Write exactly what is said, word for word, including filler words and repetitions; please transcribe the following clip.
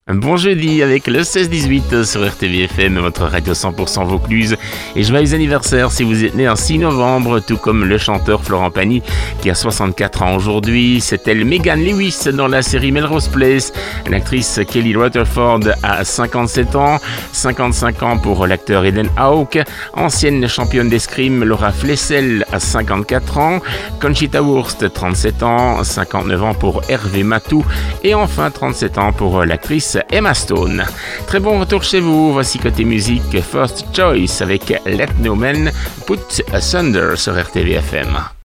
Bon jeudi avec le seize dix-huit sur R T V F M, votre radio cent pour cent Vaucluse. Et joyeux anniversaire si vous êtes né un six novembre, tout comme le chanteur Florent Pagny qui a soixante-quatre ans aujourd'hui. C'est elle Megan Lewis dans la série Melrose Place. L'actrice Kelly Rutherford a cinquante-sept ans, cinquante-cinq ans pour l'acteur Eden Hawke. Ancienne championne d'escrime Laura Flessel a cinquante-quatre ans. Conchita Wurst, trente-sept ans, cinquante-neuf ans pour Hervé Matou. Et enfin trente-sept ans pour l'actrice Emma Stone. Très bon retour chez vous, voici côté musique First Choice avec Let No Man Put Asunder sur R T V F M.